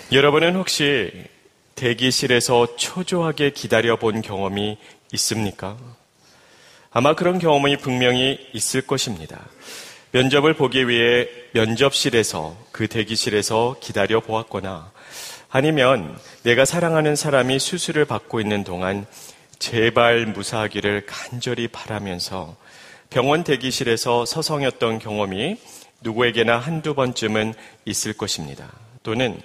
여러분은 혹시 대기실에서 초조하게 기다려본 경험이 있습니까? 아마 그런 경험이 분명히 있을 것입니다. 면접을 보기 위해 면접실에서 그 대기실에서 기다려 보았거나 아니면 내가 사랑하는 사람이 수술을 받고 있는 동안 제발 무사하기를 간절히 바라면서 병원 대기실에서 서성였던 경험이 누구에게나 한두 번쯤은 있을 것입니다. 또는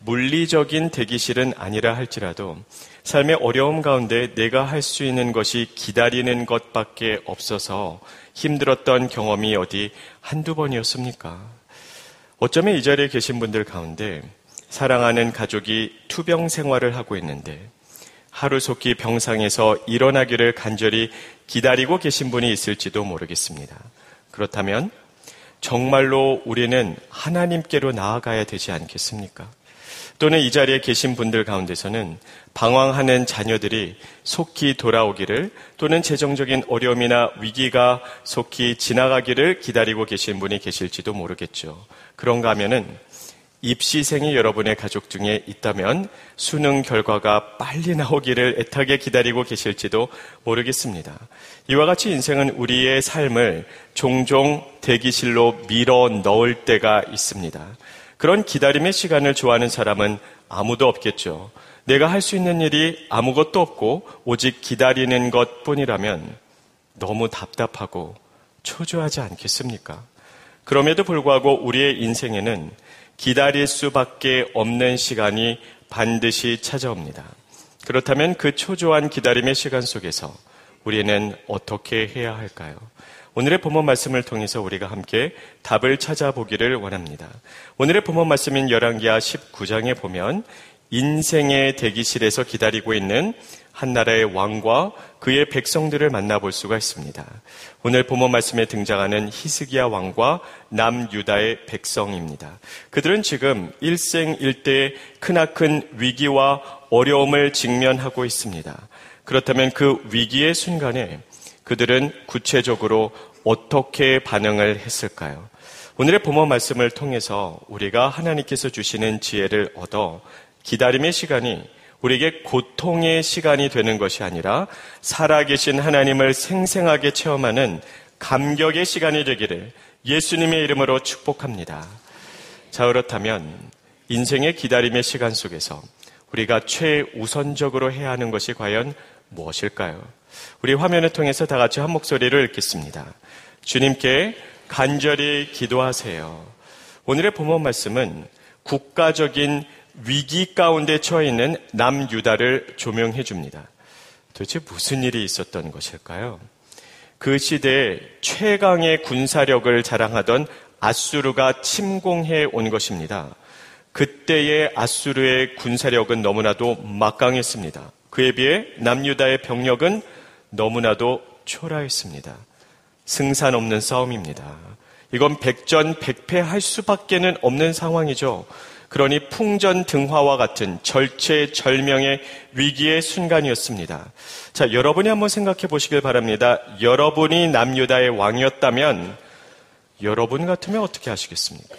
물리적인 대기실은 아니라 할지라도 삶의 어려움 가운데 내가 할 수 있는 것이 기다리는 것밖에 없어서 힘들었던 경험이 어디 한두 번이었습니까? 어쩌면 이 자리에 계신 분들 가운데 사랑하는 가족이 투병 생활을 하고 있는데 하루속히 병상에서 일어나기를 간절히 기다리고 계신 분이 있을지도 모르겠습니다. 그렇다면 정말로 우리는 하나님께로 나아가야 되지 않겠습니까? 또는 이 자리에 계신 분들 가운데서는 방황하는 자녀들이 속히 돌아오기를 또는 재정적인 어려움이나 위기가 속히 지나가기를 기다리고 계신 분이 계실지도 모르겠죠. 그런가 하면은 입시생이 여러분의 가족 중에 있다면 수능 결과가 빨리 나오기를 애타게 기다리고 계실지도 모르겠습니다. 이와 같이 인생은 우리의 삶을 종종 대기실로 밀어 넣을 때가 있습니다. 그런 기다림의 시간을 좋아하는 사람은 아무도 없겠죠. 내가 할 수 있는 일이 아무것도 없고 오직 기다리는 것뿐이라면 너무 답답하고 초조하지 않겠습니까? 그럼에도 불구하고 우리의 인생에는 기다릴 수밖에 없는 시간이 반드시 찾아옵니다. 그렇다면 그 초조한 기다림의 시간 속에서 우리는 어떻게 해야 할까요? 오늘의 본문 말씀을 통해서 우리가 함께 답을 찾아보기를 원합니다. 오늘의 본문 말씀인 열왕기하 19장에 보면 인생의 대기실에서 기다리고 있는 한 나라의 왕과 그의 백성들을 만나볼 수가 있습니다. 오늘 본문 말씀에 등장하는 히스기야 왕과 남유다의 백성입니다. 그들은 지금 일생일대의 크나큰 위기와 어려움을 직면하고 있습니다. 그렇다면 그 위기의 순간에 그들은 구체적으로 어떻게 반응을 했을까요? 오늘의 본문 말씀을 통해서 우리가 하나님께서 주시는 지혜를 얻어 기다림의 시간이 우리에게 고통의 시간이 되는 것이 아니라 살아계신 하나님을 생생하게 체험하는 감격의 시간이 되기를 예수님의 이름으로 축복합니다. 자, 그렇다면 인생의 기다림의 시간 속에서 우리가 최우선적으로 해야 하는 것이 과연 무엇일까요? 우리 화면을 통해서 다 같이 한 목소리를 읽겠습니다. 주님께 간절히 기도하세요. 오늘의 본문 말씀은 국가적인 위기 가운데 처해 있는 남유다를 조명해 줍니다. 도대체 무슨 일이 있었던 것일까요? 그 시대에 최강의 군사력을 자랑하던 아수르가 침공해 온 것입니다. 그때의 아수르의 군사력은 너무나도 막강했습니다. 그에 비해 남유다의 병력은 너무나도 초라했습니다. 승산 없는 싸움입니다. 이건 백전백패할 수밖에는 없는 상황이죠. 그러니 풍전등화와 같은 절체절명의 위기의 순간이었습니다. 자, 여러분이 한번 생각해 보시길 바랍니다. 여러분이 남유다의 왕이었다면 여러분 같으면 어떻게 하시겠습니까?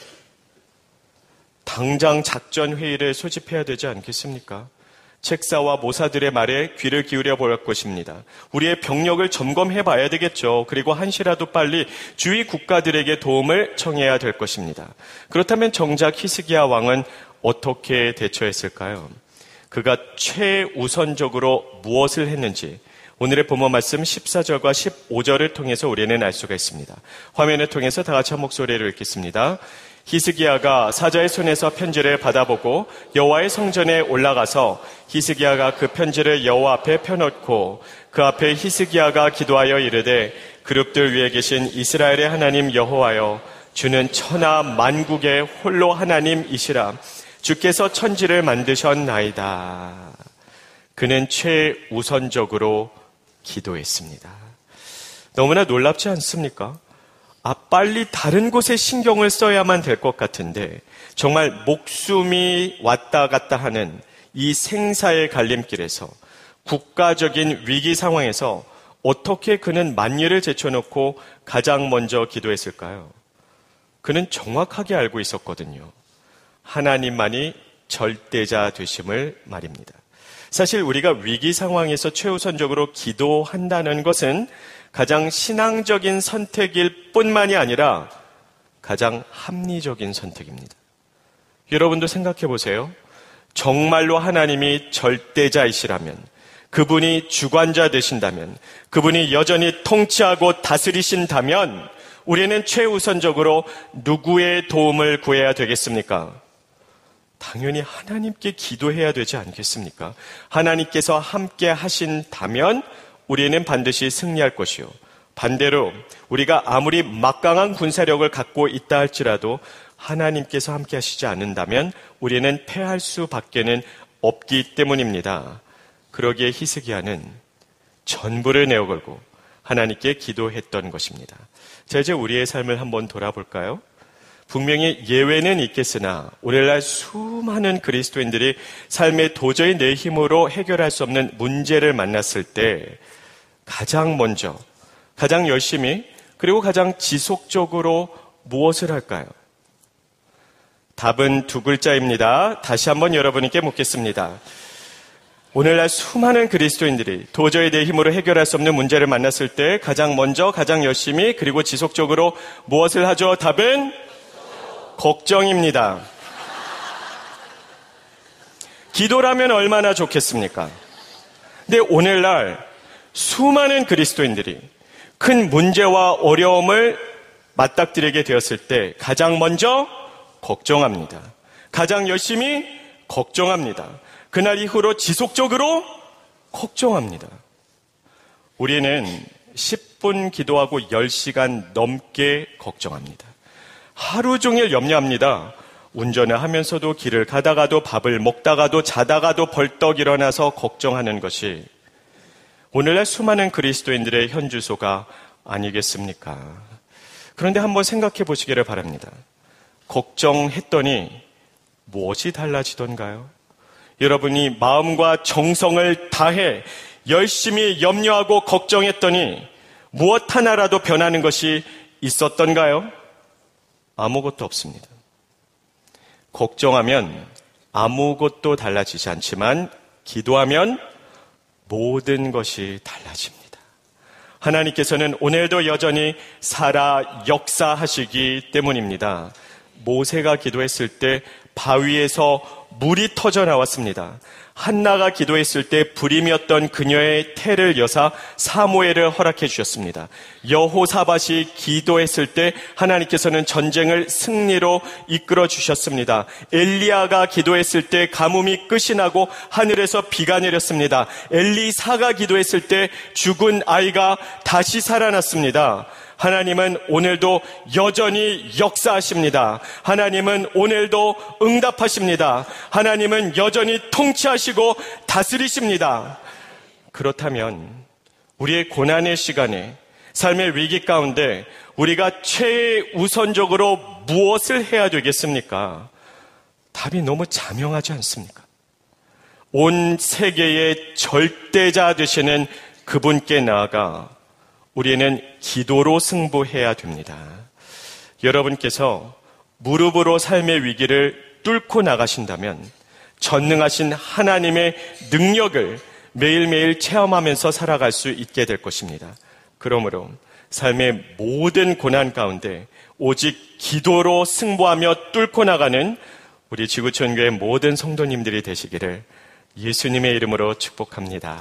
당장 작전회의를 소집해야 되지 않겠습니까? 책사와 모사들의 말에 귀를 기울여 볼 것입니다. 우리의 병력을 점검해 봐야 되겠죠. 그리고 한시라도 빨리 주위 국가들에게 도움을 청해야 될 것입니다. 그렇다면 정작 히스기야 왕은 어떻게 대처했을까요? 그가 최우선적으로 무엇을 했는지 오늘의 본문 말씀 14절과 15절을 통해서 우리는 알 수가 있습니다. 화면을 통해서 다 같이 한 목소리를 읽겠습니다. 히스기야가 사자의 손에서 편지를 받아보고 여호와의 성전에 올라가서 히스기야가 그 편지를 여호와 앞에 펴놓고 그 앞에 히스기야가 기도하여 이르되 그룹들 위에 계신 이스라엘의 하나님 여호와여 주는 천하 만국의 홀로 하나님이시라 주께서 천지를 만드셨나이다. 그는 최우선적으로 기도했습니다. 너무나 놀랍지 않습니까? 빨리 다른 곳에 신경을 써야만 될 것 같은데 정말 목숨이 왔다 갔다 하는 이 생사의 갈림길에서 국가적인 위기 상황에서 어떻게 그는 만일을 제쳐놓고 가장 먼저 기도했을까요? 그는 정확하게 알고 있었거든요. 하나님만이 절대자 되심을 말입니다. 사실 우리가 위기 상황에서 최우선적으로 기도한다는 것은 가장 신앙적인 선택일 뿐만이 아니라 가장 합리적인 선택입니다. 여러분도 생각해 보세요. 정말로 하나님이 절대자이시라면, 그분이 주관자 되신다면, 그분이 여전히 통치하고 다스리신다면 우리는 최우선적으로 누구의 도움을 구해야 되겠습니까? 당연히 하나님께 기도해야 되지 않겠습니까? 하나님께서 함께 하신다면 우리는 반드시 승리할 것이요. 반대로 우리가 아무리 막강한 군사력을 갖고 있다 할지라도 하나님께서 함께 하시지 않는다면 우리는 패할 수밖에는 없기 때문입니다. 그러기에 히스기야는 전부를 내어걸고 하나님께 기도했던 것입니다. 자, 이제 우리의 삶을 한번 돌아볼까요? 분명히 예외는 있겠으나 오늘날 수많은 그리스도인들이 삶에 도저히 내 힘으로 해결할 수 없는 문제를 만났을 때 가장 먼저, 가장 열심히, 그리고 가장 지속적으로 무엇을 할까요? 답은 두 글자입니다. 다시 한번 여러분께 묻겠습니다. 오늘날 수많은 그리스도인들이 도저히 내 힘으로 해결할 수 없는 문제를 만났을 때 가장 먼저, 가장 열심히, 그리고 지속적으로 무엇을 하죠? 답은 걱정입니다. 기도라면 얼마나 좋겠습니까? 근데 오늘날 수많은 그리스도인들이 큰 문제와 어려움을 맞닥뜨리게 되었을 때 가장 먼저 걱정합니다. 가장 열심히 걱정합니다. 그날 이후로 지속적으로 걱정합니다. 우리는 10분 기도하고 10시간 넘게 걱정합니다. 하루 종일 염려합니다. 운전을 하면서도, 길을 가다가도, 밥을 먹다가도, 자다가도 벌떡 일어나서 걱정하는 것이 오늘날 수많은 그리스도인들의 현주소가 아니겠습니까? 그런데 한번 생각해 보시기를 바랍니다. 걱정했더니 무엇이 달라지던가요? 여러분이 마음과 정성을 다해 열심히 염려하고 걱정했더니 무엇 하나라도 변하는 것이 있었던가요? 아무것도 없습니다. 걱정하면 아무것도 달라지지 않지만 기도하면 모든 것이 달라집니다. 하나님께서는 오늘도 여전히 살아 역사하시기 때문입니다. 모세가 기도했을 때 바위에서 물이 터져 나왔습니다. 한나가 기도했을 때 불임이었던 그녀의 태를 여사 사무엘을 허락해 주셨습니다. 여호사밧이 기도했을 때 하나님께서는 전쟁을 승리로 이끌어 주셨습니다. 엘리야가 기도했을 때 가뭄이 끝이 나고 하늘에서 비가 내렸습니다. 엘리사가 기도했을 때 죽은 아이가 다시 살아났습니다. 하나님은 오늘도 여전히 역사하십니다. 하나님은 오늘도 응답하십니다. 하나님은 여전히 통치하시고 다스리십니다. 그렇다면 우리의 고난의 시간에, 삶의 위기 가운데 우리가 최우선적으로 무엇을 해야 되겠습니까? 답이 너무 자명하지 않습니까? 온 세계의 절대자 되시는 그분께 나아가 우리는 기도로 승부해야 됩니다. 여러분께서 무릎으로 삶의 위기를 뚫고 나가신다면 전능하신 하나님의 능력을 매일매일 체험하면서 살아갈 수 있게 될 것입니다. 그러므로 삶의 모든 고난 가운데 오직 기도로 승부하며 뚫고 나가는 우리 지구촌교회 모든 성도님들이 되시기를 예수님의 이름으로 축복합니다.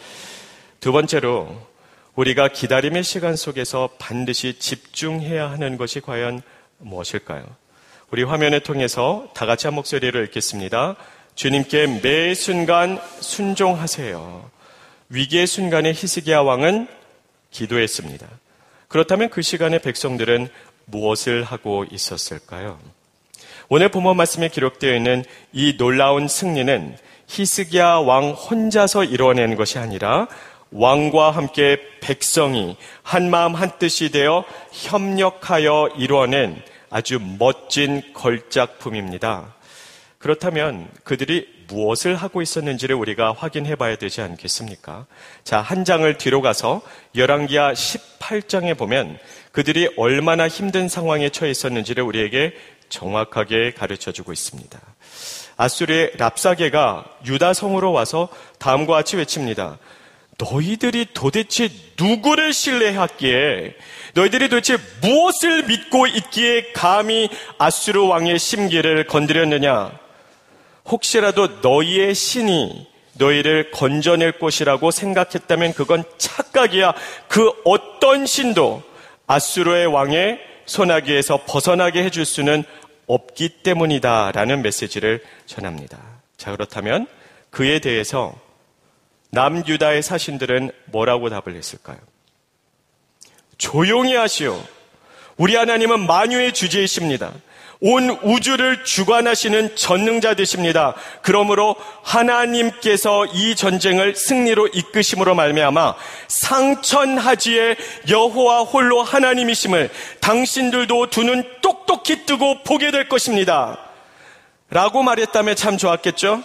두 번째로 우리가 기다림의 시간 속에서 반드시 집중해야 하는 것이 과연 무엇일까요? 우리 화면을 통해서 다 같이 한 목소리로 읽겠습니다. 주님께 매 순간 순종하세요. 위기의 순간에 히스기야 왕은 기도했습니다. 그렇다면 그 시간에 백성들은 무엇을 하고 있었을까요? 오늘 본문 말씀에 기록되어 있는 이 놀라운 승리는 히스기야 왕 혼자서 이루어낸 것이 아니라 왕과 함께 백성이 한마음 한뜻이 되어 협력하여 이루어낸 아주 멋진 걸작품입니다. 그렇다면 그들이 무엇을 하고 있었는지를 우리가 확인해 봐야 되지 않겠습니까? 자, 한 장을 뒤로 가서 열왕기하 18장에 보면 그들이 얼마나 힘든 상황에 처해 있었는지를 우리에게 정확하게 가르쳐 주고 있습니다. 아수르의 랍사게가 유다 성으로 와서 다음과 같이 외칩니다. 너희들이 도대체 누구를 신뢰했기에, 너희들이 도대체 무엇을 믿고 있기에 감히 아수르 왕의 심기를 건드렸느냐? 혹시라도 너희의 신이 너희를 건져낼 것이라고 생각했다면 그건 착각이야. 그 어떤 신도 아수르의 왕의 손아귀에서 벗어나게 해줄 수는 없기 때문이다 라는 메시지를 전합니다. 자, 그렇다면 그에 대해서 남유다의 사신들은 뭐라고 답을 했을까요? 조용히 하시오. 우리 하나님은 만유의 주제이십니다. 온 우주를 주관하시는 전능자 되십니다. 그러므로 하나님께서 이 전쟁을 승리로 이끄심으로 말미암아 상천하지의 여호와 홀로 하나님이심을 당신들도 두 눈 똑똑히 뜨고 보게 될 것입니다. 라고 말했다면 참 좋았겠죠?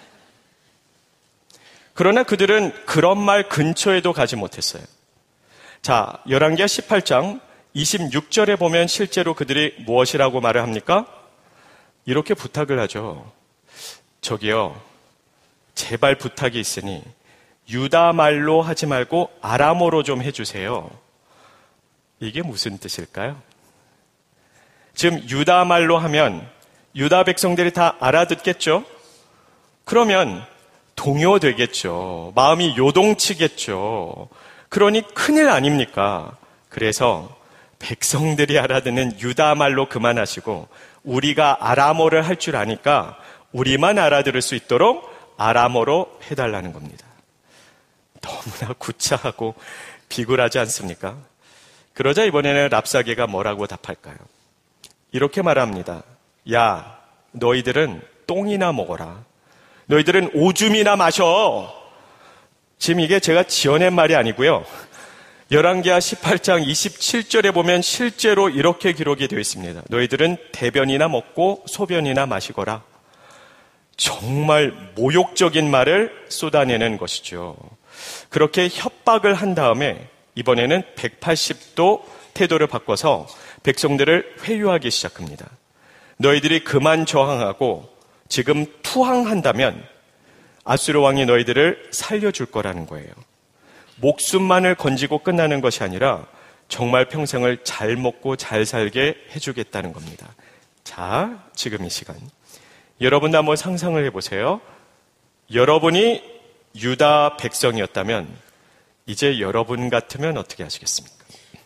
그러나 그들은 그런 말 근처에도 가지 못했어요. 자, 열왕기하 18장 26절에 보면 실제로 그들이 무엇이라고 말을 합니까? 이렇게 부탁을 하죠. 저기요, 제발 부탁이 있으니 유다 말로 하지 말고 아람어로 좀 해주세요. 이게 무슨 뜻일까요? 지금 유다 말로 하면 유다 백성들이 다 알아듣겠죠? 그러면 동요되겠죠. 마음이 요동치겠죠. 그러니 큰일 아닙니까? 그래서 백성들이 알아듣는 유다 말로 그만하시고 우리가 아람어를 할 줄 아니까 우리만 알아들을 수 있도록 아람어로 해달라는 겁니다. 너무나 구차하고 비굴하지 않습니까? 그러자 이번에는 랍사게가 뭐라고 답할까요? 이렇게 말합니다. 야, 너희들은 똥이나 먹어라. 너희들은 오줌이나 마셔. 지금 이게 제가 지어낸 말이 아니고요. 열왕기하 18장 27절에 보면 실제로 이렇게 기록이 되어 있습니다. 너희들은 대변이나 먹고 소변이나 마시거라. 정말 모욕적인 말을 쏟아내는 것이죠. 그렇게 협박을 한 다음에 이번에는 180도 태도를 바꿔서 백성들을 회유하기 시작합니다. 너희들이 그만 저항하고 지금 투항한다면 아수르 왕이 너희들을 살려줄 거라는 거예요. 목숨만을 건지고 끝나는 것이 아니라 정말 평생을 잘 먹고 잘 살게 해주겠다는 겁니다. 자, 지금 이 시간 여러분도 한번 상상을 해보세요. 여러분이 유다 백성이었다면 이제 여러분 같으면 어떻게 하시겠습니까?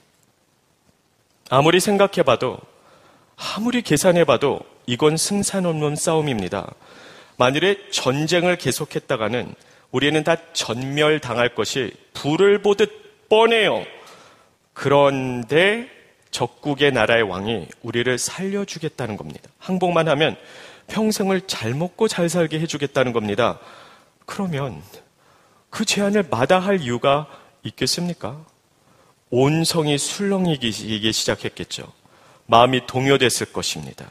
아무리 생각해봐도, 아무리 계산해봐도 이건 승산 없는 싸움입니다. 만일에 전쟁을 계속했다가는 우리는 다 전멸당할 것이 불을 보듯 뻔해요. 그런데 적국의 나라의 왕이 우리를 살려주겠다는 겁니다. 항복만 하면 평생을 잘 먹고 잘 살게 해주겠다는 겁니다. 그러면 그 제안을 마다할 이유가 있겠습니까? 온 성이 술렁이기 시작했겠죠. 마음이 동요됐을 것입니다.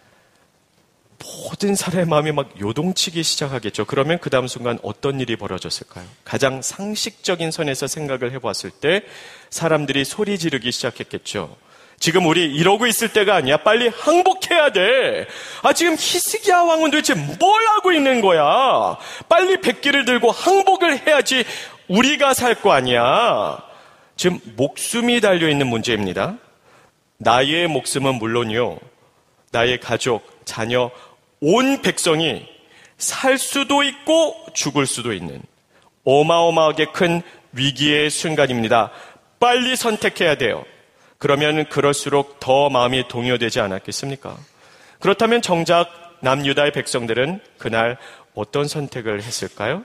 모든 사람의 마음이 막 요동치기 시작하겠죠. 그러면 그 다음 순간 어떤 일이 벌어졌을까요? 가장 상식적인 선에서 생각을 해보았을 때 사람들이 소리 지르기 시작했겠죠. 지금 우리 이러고 있을 때가 아니야. 빨리 항복해야 돼. 지금 히스기야 왕은 도대체 뭘 하고 있는 거야? 빨리 백기를 들고 항복을 해야지 우리가 살 거 아니야. 지금 목숨이 달려있는 문제입니다. 나의 목숨은 물론이요, 나의 가족, 자녀, 온 백성이 살 수도 있고 죽을 수도 있는 어마어마하게 큰 위기의 순간입니다. 빨리 선택해야 돼요. 그러면 그럴수록 더 마음이 동요되지 않았겠습니까? 그렇다면 정작 남유다의 백성들은 그날 어떤 선택을 했을까요?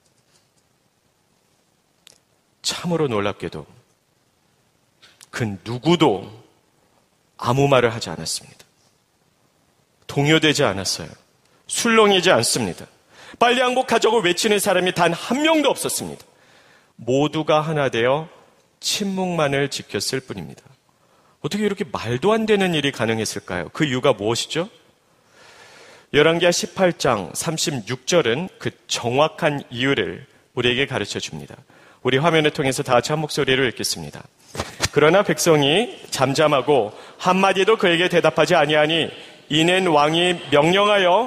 참으로 놀랍게도 그 누구도 아무 말을 하지 않았습니다. 동요되지 않았어요. 술렁이지 않습니다. 빨리 항복하자고 외치는 사람이 단 한 명도 없었습니다. 모두가 하나 되어 침묵만을 지켰을 뿐입니다. 어떻게 이렇게 말도 안 되는 일이 가능했을까요? 그 이유가 무엇이죠? 열왕기하 18장 36절은 그 정확한 이유를 우리에게 가르쳐 줍니다. 우리 화면을 통해서 다 같이 한 목소리로 읽겠습니다. 그러나 백성이 잠잠하고 한마디도 그에게 대답하지 아니하니 이는 왕이 명령하여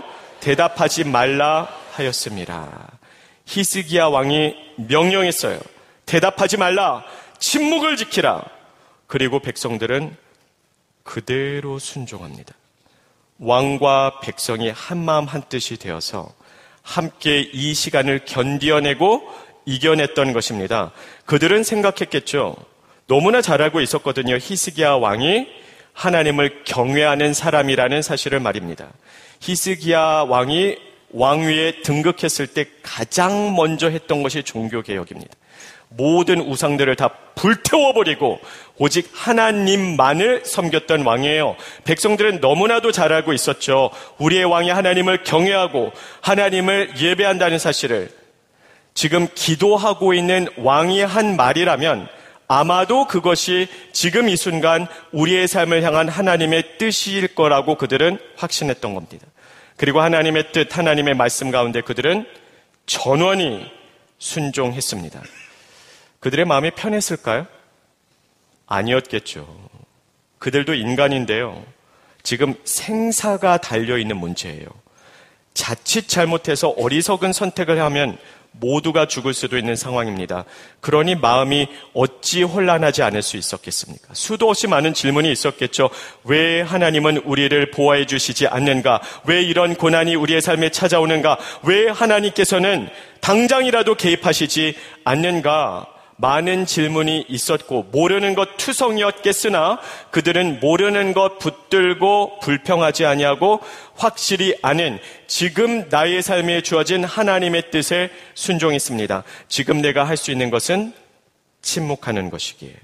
대답하지 말라 하였습니다. 히스기야 왕이 명령했어요. 대답하지 말라, 침묵을 지키라. 그리고 백성들은 그대로 순종합니다. 왕과 백성이 한마음 한뜻이 되어서 함께 이 시간을 견디어내고 이겨냈던 것입니다. 그들은 생각했겠죠. 너무나 잘 알고 있었거든요. 히스기야 왕이 하나님을 경외하는 사람이라는 사실을 말입니다. 히스기야 왕이 왕위에 등극했을 때 가장 먼저 했던 것이 종교개혁입니다. 모든 우상들을 다 불태워버리고 오직 하나님만을 섬겼던 왕이에요. 백성들은 너무나도 잘 알고 있었죠. 우리의 왕이 하나님을 경외하고 하나님을 예배한다는 사실을. 지금 기도하고 있는 왕이 한 말이라면 아마도 그것이 지금 이 순간 우리의 삶을 향한 하나님의 뜻일 거라고 그들은 확신했던 겁니다. 그리고 하나님의 뜻, 하나님의 말씀 가운데 그들은 전원이 순종했습니다. 그들의 마음이 편했을까요? 아니었겠죠. 그들도 인간인데요. 지금 생사가 달려있는 문제예요. 자칫 잘못해서 어리석은 선택을 하면 모두가 죽을 수도 있는 상황입니다. 그러니 마음이 어찌 혼란하지 않을 수 있었겠습니까? 수도 없이 많은 질문이 있었겠죠. 왜 하나님은 우리를 보호해 주시지 않는가? 왜 이런 고난이 우리의 삶에 찾아오는가? 왜 하나님께서는 당장이라도 개입하시지 않는가? 많은 질문이 있었고 모르는 것 투성이었겠으나 그들은 모르는 것 붙들고 불평하지 아니하고 확실히 아는 지금 나의 삶에 주어진 하나님의 뜻에 순종했습니다. 지금 내가 할 수 있는 것은 침묵하는 것이기에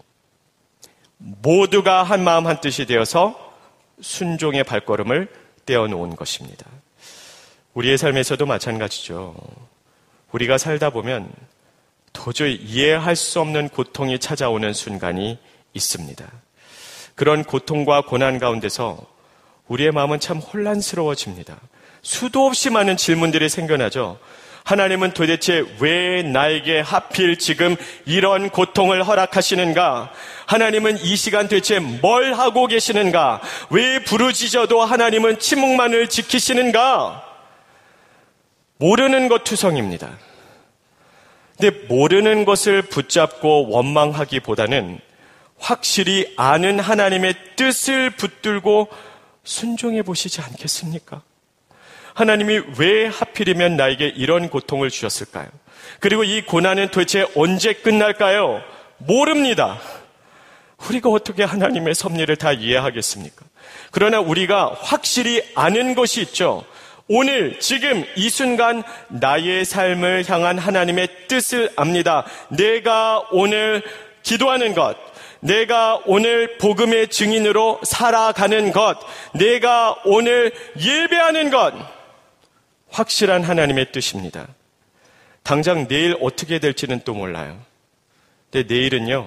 모두가 한 마음 한 뜻이 되어서 순종의 발걸음을 떼어놓은 것입니다. 우리의 삶에서도 마찬가지죠. 우리가 살다 보면 도저히 이해할 수 없는 고통이 찾아오는 순간이 있습니다. 그런 고통과 고난 가운데서 우리의 마음은 참 혼란스러워집니다. 수도 없이 많은 질문들이 생겨나죠. 하나님은 도대체 왜 나에게 하필 지금 이런 고통을 허락하시는가? 하나님은 이 시간 도대체 뭘 하고 계시는가? 왜 부르짖어도 하나님은 침묵만을 지키시는가? 모르는 것 투성입니다. 근데 모르는 것을 붙잡고 원망하기보다는 확실히 아는 하나님의 뜻을 붙들고 순종해 보시지 않겠습니까? 하나님이 왜 하필이면 나에게 이런 고통을 주셨을까요? 그리고 이 고난은 도대체 언제 끝날까요? 모릅니다. 우리가 어떻게 하나님의 섭리를 다 이해하겠습니까? 그러나 우리가 확실히 아는 것이 있죠. 오늘 지금 이 순간 나의 삶을 향한 하나님의 뜻을 압니다. 내가 오늘 기도하는 것, 내가 오늘 복음의 증인으로 살아가는 것, 내가 오늘 예배하는 것, 확실한 하나님의 뜻입니다. 당장 내일 어떻게 될지는 또 몰라요. 근데 내일은요,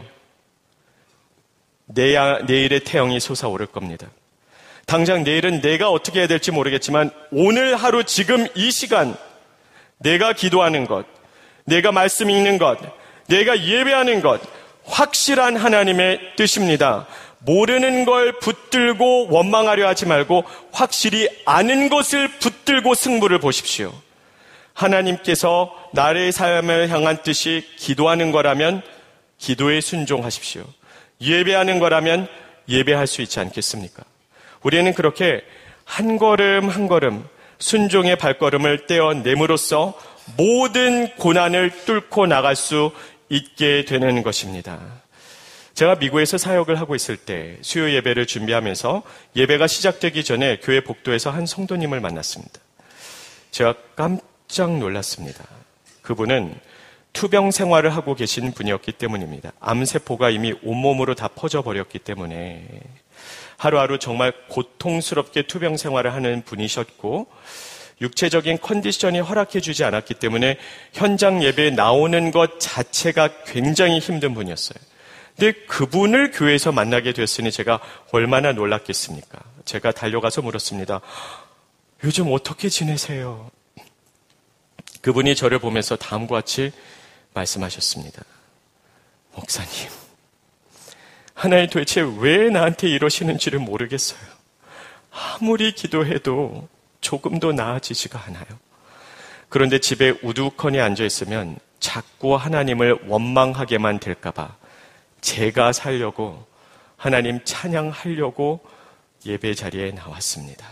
내일의 태영이 솟아오를 겁니다. 당장 내일은 내가 어떻게 해야 될지 모르겠지만 오늘 하루 지금 이 시간 내가 기도하는 것, 내가 말씀 읽는 것, 내가 예배하는 것 확실한 하나님의 뜻입니다. 모르는 걸 붙들고 원망하려 하지 말고 확실히 아는 것을 붙들고 승부를 보십시오. 하나님께서 나의 삶을 향한 뜻이 기도하는 거라면 기도에 순종하십시오. 예배하는 거라면 예배할 수 있지 않겠습니까? 우리는 그렇게 한 걸음 한 걸음 순종의 발걸음을 떼어냄으로써 모든 고난을 뚫고 나갈 수 있게 되는 것입니다. 제가 미국에서 사역을 하고 있을 때 수요 예배를 준비하면서 예배가 시작되기 전에 교회 복도에서 한 성도님을 만났습니다. 제가 깜짝 놀랐습니다. 그분은 투병 생활을 하고 계신 분이었기 때문입니다. 암세포가 이미 온몸으로 다 퍼져버렸기 때문에 하루하루 정말 고통스럽게 투병 생활을 하는 분이셨고 육체적인 컨디션이 허락해주지 않았기 때문에 현장 예배에 나오는 것 자체가 굉장히 힘든 분이었어요. 근데 그분을 교회에서 만나게 됐으니 제가 얼마나 놀랐겠습니까? 제가 달려가서 물었습니다. 요즘 어떻게 지내세요? 그분이 저를 보면서 다음과 같이 말씀하셨습니다. 목사님, 하나님 도대체 왜 나한테 이러시는지를 모르겠어요. 아무리 기도해도 조금도 나아지지가 않아요. 그런데 집에 우두커니 앉아있으면 자꾸 하나님을 원망하게만 될까봐 제가 살려고, 하나님 찬양하려고 예배 자리에 나왔습니다.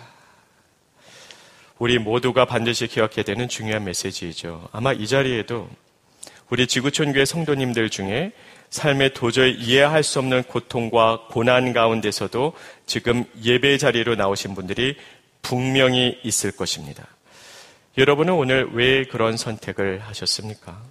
우리 모두가 반드시 기억해야 되는 중요한 메시지이죠. 아마 이 자리에도 우리 지구촌교회 성도님들 중에 삶에 도저히 이해할 수 없는 고통과 고난 가운데서도 지금 예배 자리로 나오신 분들이 분명히 있을 것입니다. 여러분은 오늘 왜 그런 선택을 하셨습니까?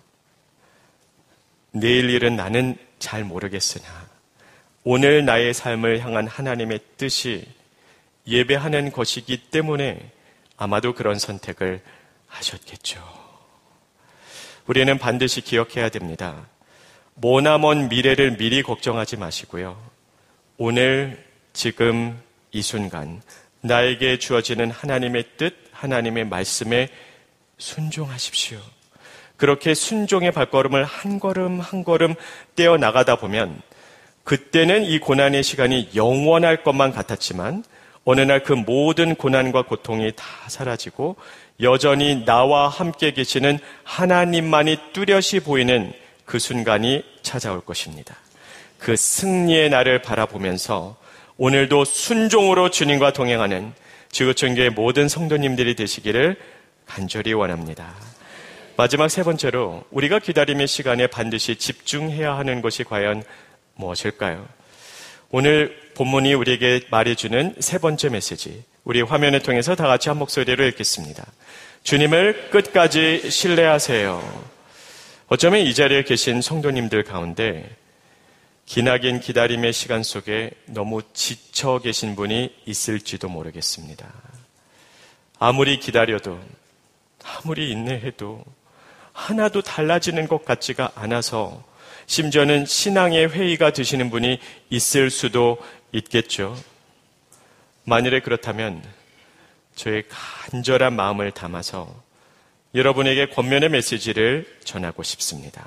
내일 일은 나는 잘 모르겠으나 오늘 나의 삶을 향한 하나님의 뜻이 예배하는 것이기 때문에 아마도 그런 선택을 하셨겠죠. 우리는 반드시 기억해야 됩니다. 머나먼 미래를 미리 걱정하지 마시고요. 오늘, 지금, 이 순간 나에게 주어지는 하나님의 뜻, 하나님의 말씀에 순종하십시오. 그렇게 순종의 발걸음을 한 걸음 한 걸음 떼어 나가다 보면 그때는 이 고난의 시간이 영원할 것만 같았지만 어느 날 그 모든 고난과 고통이 다 사라지고 여전히 나와 함께 계시는 하나님만이 뚜렷이 보이는 그 순간이 찾아올 것입니다. 그 승리의 날을 바라보면서 오늘도 순종으로 주님과 동행하는 지구촌교회 모든 성도님들이 되시기를 간절히 원합니다. 마지막 세 번째로 우리가 기다림의 시간에 반드시 집중해야 하는 것이 과연 무엇일까요? 오늘 본문이 우리에게 말해주는 세 번째 메시지, 우리 화면을 통해서 다 같이 한 목소리로 읽겠습니다. 주님을 끝까지 신뢰하세요. 어쩌면 이 자리에 계신 성도님들 가운데 기나긴 기다림의 시간 속에 너무 지쳐 계신 분이 있을지도 모르겠습니다. 아무리 기다려도, 아무리 인내해도 하나도 달라지는 것 같지가 않아서 심지어는 신앙의 회의가 드시는 분이 있을 수도 있겠죠. 만일에 그렇다면 저의 간절한 마음을 담아서 여러분에게 권면의 메시지를 전하고 싶습니다.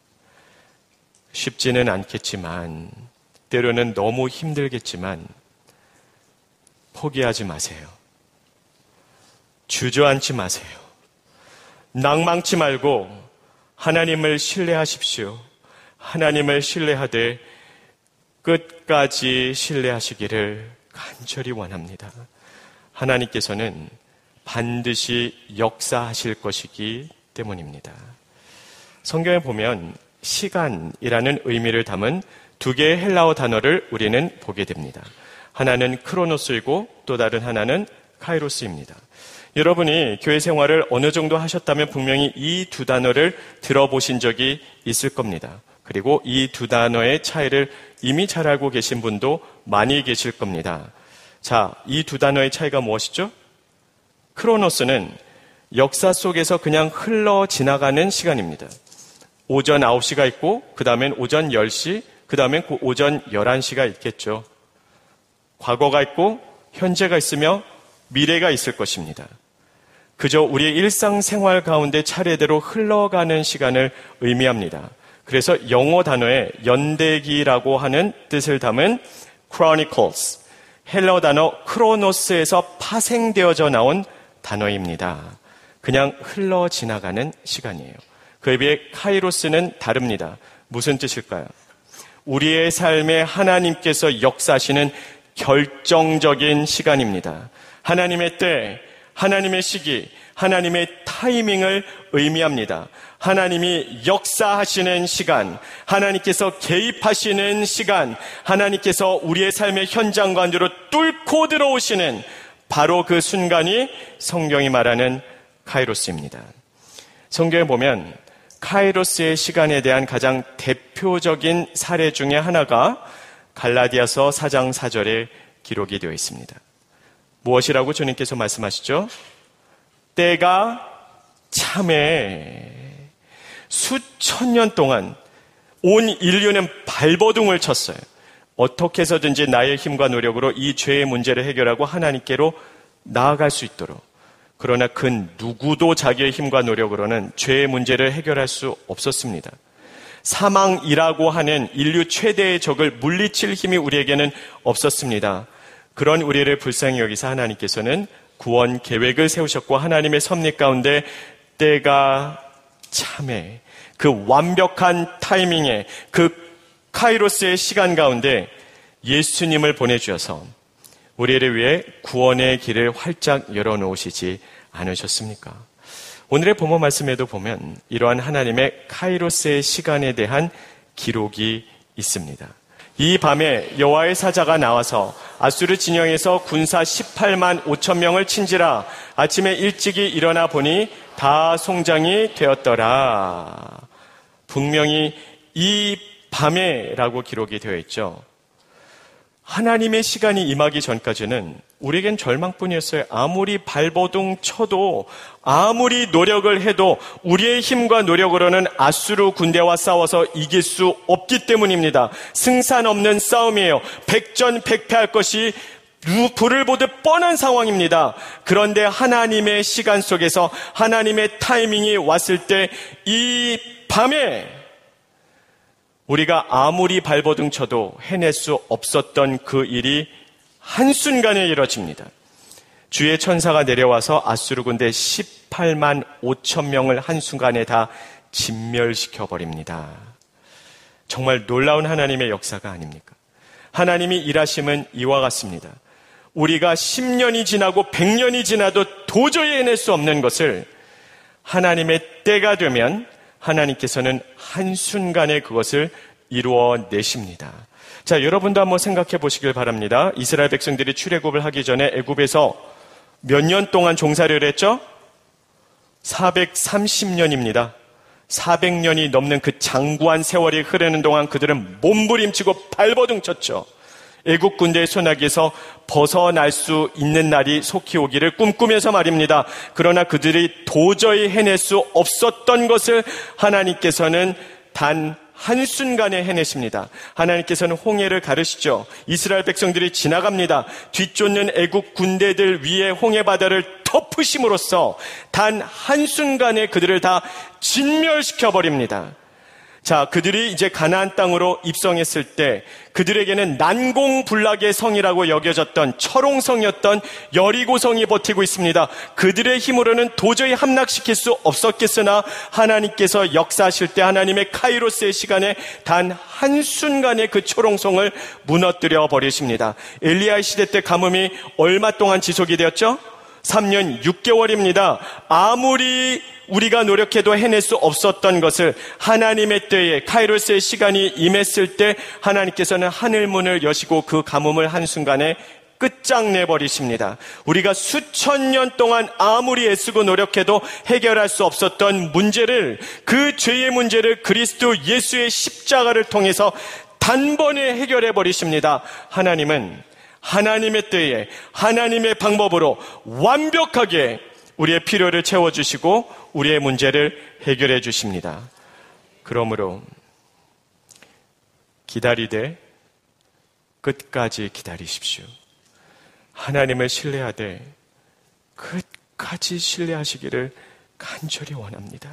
쉽지는 않겠지만, 때로는 너무 힘들겠지만 포기하지 마세요. 주저앉지 마세요. 낭망치 말고 하나님을 신뢰하십시오. 하나님을 신뢰하되 끝까지 신뢰하시기를 간절히 원합니다. 하나님께서는 반드시 역사하실 것이기 때문입니다. 성경에 보면 시간이라는 의미를 담은 두 개의 헬라어 단어를 우리는 보게 됩니다. 하나는 크로노스이고 또 다른 하나는 카이로스입니다. 여러분이 교회 생활을 어느 정도 하셨다면 분명히 이 두 단어를 들어보신 적이 있을 겁니다. 그리고 이 두 단어의 차이를 이미 잘 알고 계신 분도 많이 계실 겁니다. 자, 이 두 단어의 차이가 무엇이죠? 크로노스는 역사 속에서 그냥 흘러 지나가는 시간입니다. 오전 9시가 있고 그 다음엔 오전 10시, 그 다음엔 오전 11시가 있겠죠. 과거가 있고 현재가 있으며 미래가 있을 것입니다. 그저 우리의 일상생활 가운데 차례대로 흘러가는 시간을 의미합니다. 그래서 영어 단어에 연대기라고 하는 뜻을 담은 chronicles, 헬라어 단어 크로노스에서 파생되어져 나온 단어입니다. 그냥 흘러 지나가는 시간이에요. 그에 비해 카이로스는 다릅니다. 무슨 뜻일까요? 우리의 삶에 하나님께서 역사하시는 결정적인 시간입니다. 하나님의 때, 하나님의 시기, 하나님의 타이밍을 의미합니다. 하나님이 역사하시는 시간, 하나님께서 개입하시는 시간, 하나님께서 우리의 삶의 현장 가운데로 뚫고 들어오시는 바로 그 순간이 성경이 말하는 카이로스입니다. 성경에 보면 카이로스의 시간에 대한 가장 대표적인 사례 중에 하나가 갈라디아서 4장 4절에 기록이 되어 있습니다. 무엇이라고 주님께서 말씀하시죠? 때가 참에 수천 년 동안 온 인류는 발버둥을 쳤어요. 어떻게 해서든지 나의 힘과 노력으로 이 죄의 문제를 해결하고 하나님께로 나아갈 수 있도록. 그러나 그 누구도 자기의 힘과 노력으로는 죄의 문제를 해결할 수 없었습니다. 사망이라고 하는 인류 최대의 적을 물리칠 힘이 우리에게는 없었습니다. 그런 우리를 불쌍히 여기사 하나님께서는 구원 계획을 세우셨고 하나님의 섭리 가운데 때가 참에 그 완벽한 타이밍에 그 카이로스의 시간 가운데 예수님을 보내주셔서 우리를 위해 구원의 길을 활짝 열어놓으시지 않으셨습니까? 오늘의 본문 말씀에도 보면 이러한 하나님의 카이로스의 시간에 대한 기록이 있습니다. 이 밤에 여호와의 사자가 나와서 아수르 진영에서 군사 18만 5천 명을 친지라 아침에 일찍이 일어나 보니 다 송장이 되었더라. 분명히 이 밤에라고 기록이 되어 있죠. 하나님의 시간이 임하기 전까지는 우리에겐 절망뿐이었어요. 아무리 발버둥 쳐도 아무리 노력을 해도 우리의 힘과 노력으로는 아수르 군대와 싸워서 이길 수 없기 때문입니다. 승산 없는 싸움이에요. 백전백패할 것이 불을 보듯 뻔한 상황입니다. 그런데 하나님의 시간 속에서 하나님의 타이밍이 왔을 때 이 밤에 우리가 아무리 발버둥 쳐도 해낼 수 없었던 그 일이 한순간에 이뤄집니다. 주의 천사가 내려와서 아수르 군대 18만 5천 명을 한순간에 다 진멸시켜버립니다. 정말 놀라운 하나님의 역사가 아닙니까? 하나님이 일하심은 이와 같습니다. 우리가 10년이 지나고 100년이 지나도 도저히 해낼 수 없는 것을 하나님의 때가 되면 하나님께서는 한순간에 그것을 이루어내십니다. 자, 여러분도 한번 생각해 보시길 바랍니다. 이스라엘 백성들이 출애굽을 하기 전에 애굽에서 몇 년 동안 종살이를 했죠? 430년입니다. 400년이 넘는 그 장구한 세월이 흐르는 동안 그들은 몸부림치고 발버둥 쳤죠. 애국 군대의 소나기에서 벗어날 수 있는 날이 속히 오기를 꿈꾸면서 말입니다. 그러나 그들이 도저히 해낼 수 없었던 것을 하나님께서는 단 한순간에 해내십니다. 하나님께서는 홍해를 가르시죠. 이스라엘 백성들이 지나갑니다. 뒤쫓는 애국 군대들 위에 홍해 바다를 덮으심으로써 단 한순간에 그들을 다 진멸시켜버립니다. 자, 그들이 이제 가나안 땅으로 입성했을 때 그들에게는 난공불락의 성이라고 여겨졌던 철옹성이었던 여리고성이 버티고 있습니다. 그들의 힘으로는 도저히 함락시킬 수 없었겠으나 하나님께서 역사하실 때 하나님의 카이로스의 시간에 단 한순간에 그 철옹성을 무너뜨려 버리십니다. 엘리야의 시대 때 가뭄이 얼마 동안 지속이 되었죠? 3년 6개월입니다. 아무리 우리가 노력해도 해낼 수 없었던 것을 하나님의 때에 카이로스의 시간이 임했을 때 하나님께서는 하늘문을 여시고 그 가뭄을 한순간에 끝장내버리십니다. 우리가 수천 년 동안 아무리 애쓰고 노력해도 해결할 수 없었던 문제를, 그 죄의 문제를 그리스도 예수의 십자가를 통해서 단번에 해결해버리십니다. 하나님은 하나님의 때에 하나님의 방법으로 완벽하게 우리의 필요를 채워주시고 우리의 문제를 해결해 주십니다. 그러므로 기다리되 끝까지 기다리십시오. 하나님을 신뢰하되 끝까지 신뢰하시기를 간절히 원합니다.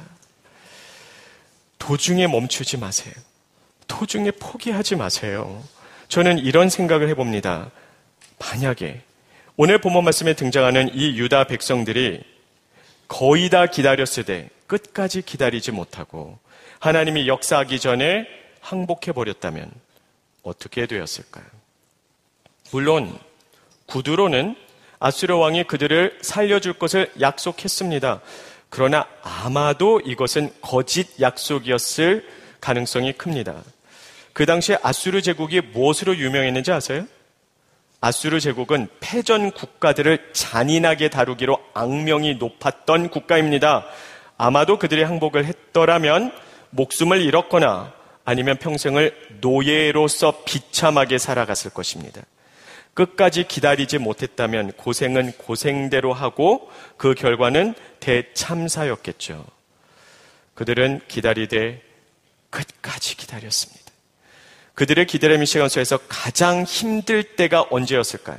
도중에 멈추지 마세요. 도중에 포기하지 마세요. 저는 이런 생각을 해봅니다. 만약에 오늘 본문 말씀에 등장하는 이 유다 백성들이 거의 다 기다렸으되 끝까지 기다리지 못하고 하나님이 역사하기 전에 항복해버렸다면 어떻게 되었을까요? 물론 구두로는 아수르 왕이 그들을 살려줄 것을 약속했습니다. 그러나 아마도 이것은 거짓 약속이었을 가능성이 큽니다. 그 당시에 아수르 제국이 무엇으로 유명했는지 아세요? 아수르 제국은 패전 국가들을 잔인하게 다루기로 악명이 높았던 국가입니다. 아마도 그들이 항복을 했더라면 목숨을 잃었거나 아니면 평생을 노예로서 비참하게 살아갔을 것입니다. 끝까지 기다리지 못했다면 고생은 고생대로 하고 그 결과는 대참사였겠죠. 그들은 기다리되 끝까지 기다렸습니다. 그들의 기다림의 시간 속에서 가장 힘들 때가 언제였을까요?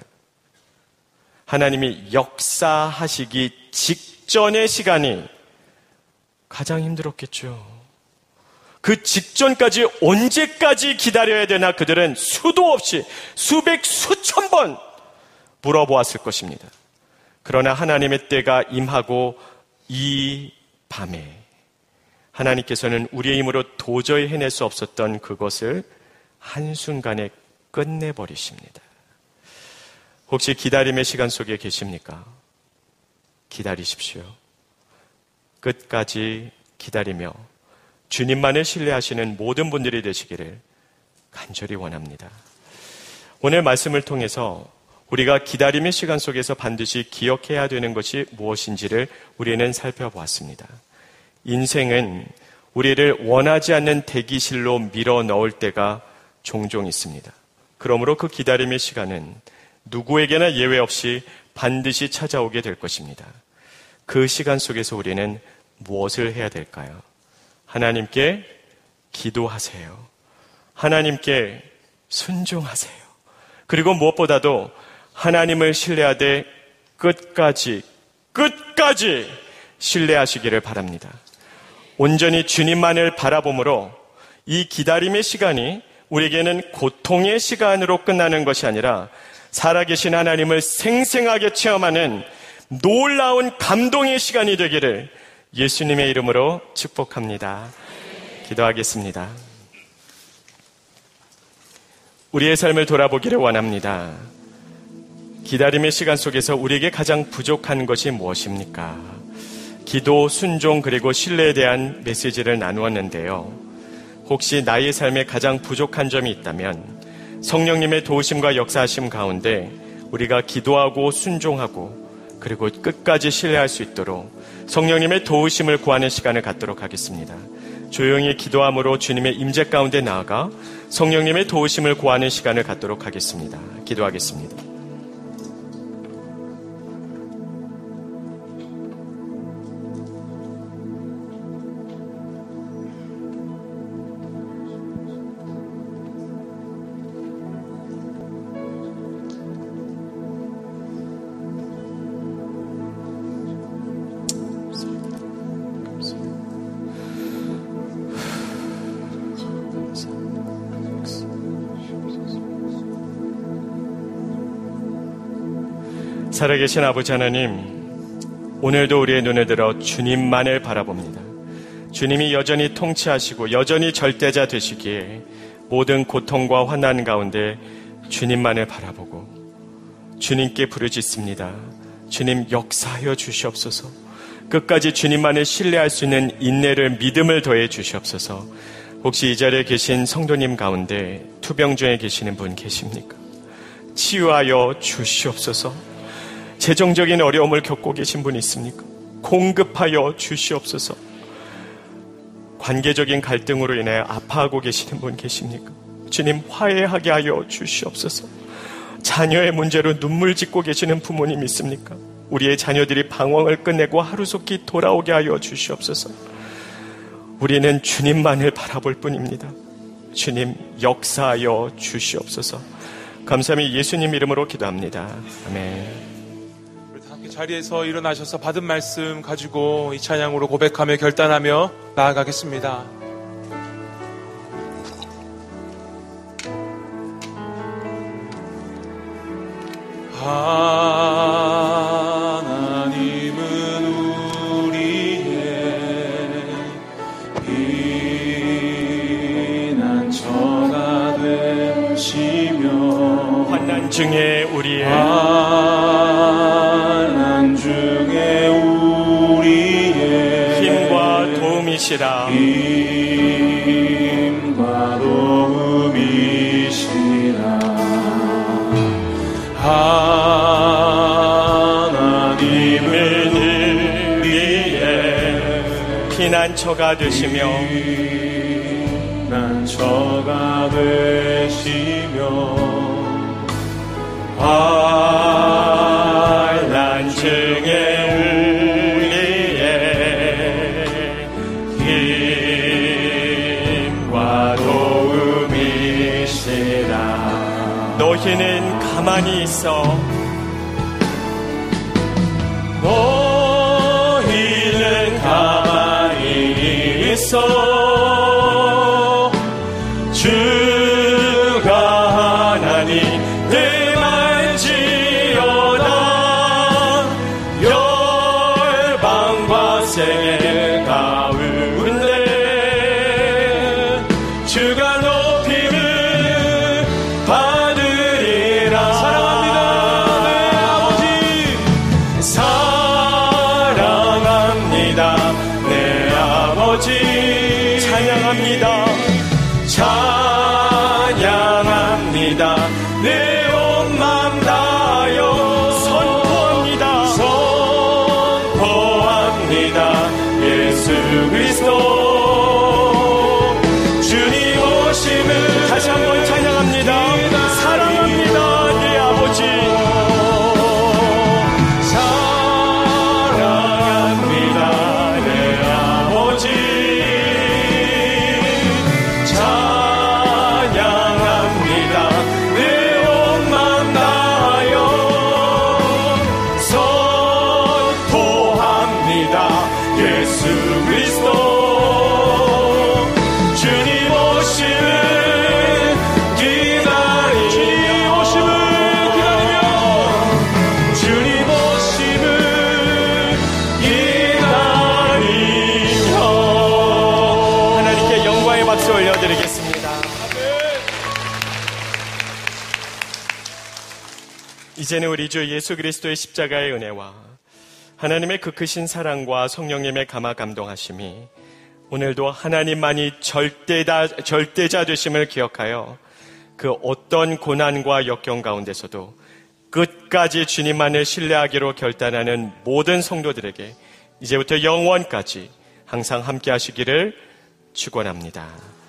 하나님이 역사하시기 직전의 시간이 가장 힘들었겠죠. 그 직전까지 언제까지 기다려야 되나 그들은 수도 없이 수백 수천 번 물어보았을 것입니다. 그러나 하나님의 때가 임하고 이 밤에 하나님께서는 우리의 힘으로 도저히 해낼 수 없었던 그것을 한순간에 끝내버리십니다. 혹시 기다림의 시간 속에 계십니까? 기다리십시오. 끝까지 기다리며 주님만을 신뢰하시는 모든 분들이 되시기를 간절히 원합니다. 오늘 말씀을 통해서 우리가 기다림의 시간 속에서 반드시 기억해야 되는 것이 무엇인지를 우리는 살펴보았습니다. 인생은 우리를 원하지 않는 대기실로 밀어 넣을 때가 종종 있습니다. 그러므로 그 기다림의 시간은 누구에게나 예외 없이 반드시 찾아오게 될 것입니다. 그 시간 속에서 우리는 무엇을 해야 될까요? 하나님께 기도하세요. 하나님께 순종하세요. 그리고 무엇보다도 하나님을 신뢰하되 끝까지 신뢰하시기를 바랍니다. 온전히 주님만을 바라봄으로 이 기다림의 시간이 우리에게는 고통의 시간으로 끝나는 것이 아니라 살아계신 하나님을 생생하게 체험하는 놀라운 감동의 시간이 되기를 예수님의 이름으로 축복합니다. 기도하겠습니다. 우리의 삶을 돌아보기를 원합니다. 기다림의 시간 속에서 우리에게 가장 부족한 것이 무엇입니까? 기도, 순종, 그리고 신뢰에 대한 메시지를 나누었는데요. 혹시 나의 삶에 가장 부족한 점이 있다면 성령님의 도우심과 역사하심 가운데 우리가 기도하고 순종하고 그리고 끝까지 신뢰할 수 있도록 성령님의 도우심을 구하는 시간을 갖도록 하겠습니다. 조용히 기도함으로 주님의 임재 가운데 나아가 성령님의 도우심을 구하는 시간을 갖도록 하겠습니다. 기도하겠습니다. 살아계신 아버지 하나님, 오늘도 우리의 눈을 들어 주님만을 바라봅니다. 주님이 여전히 통치하시고 여전히 절대자 되시기에 모든 고통과 환난 가운데 주님만을 바라보고 주님께 부르짖습니다. 주님 역사하여 주시옵소서. 끝까지 주님만을 신뢰할 수 있는 인내를 믿음을 더해 주시옵소서. 혹시 이 자리에 계신 성도님 가운데 투병 중에 계시는 분 계십니까? 치유하여 주시옵소서. 재정적인 어려움을 겪고 계신 분이 있습니까? 공급하여 주시옵소서. 관계적인 갈등으로 인해 아파하고 계시는 분 계십니까? 주님 화해하게 하여 주시옵소서. 자녀의 문제로 눈물 짓고 계시는 부모님 있습니까? 우리의 자녀들이 방황을 끝내고 하루속히 돌아오게 하여 주시옵소서. 우리는 주님만을 바라볼 뿐입니다. 주님 역사하여 주시옵소서. 감사함이 예수님 이름으로 기도합니다. 아멘. 자리에서 일어나셔서 받은 말씀 가지고 이 찬양으로 고백하며 결단하며 나아가겠습니다. 하나님은 우리의 피난처가 되시며 환난 중에 우리의 힘과 도움이시라. 힘과 도움이시라. 하나님은 우리의 피난처가 되시며 피난처가 되시며 환난 중에 너희는 가만히 있어. 너희는 가만히 있어. 주가 하나님 내 말지어다. 아버지 찬양합니다. 찬양합니다. 내 온 마음 다하여 선포합니다. 선포합니다. 예수 그리스도 주님 오심을 다시 한번 찬양합니다. 사랑합니다. 내 아버지 사랑합니다. 내 아버지 찬양합니다. 내 온 마음 다하여 선포합니다. 예수 그리스도 주님 오심을 기다리며 주님 오심을 기다리며 하나님께 영광의 박수 올려드리겠습니다. 이제는 우리 주 예수 그리스도의 십자가의 은혜와 하나님의 그 크신 사랑과 성령님의 감화 감동하심이 오늘도 하나님만이 절대자 되심을 기억하여 그 어떤 고난과 역경 가운데서도 끝까지 주님만을 신뢰하기로 결단하는 모든 성도들에게 이제부터 영원까지 항상 함께 하시기를 축원합니다.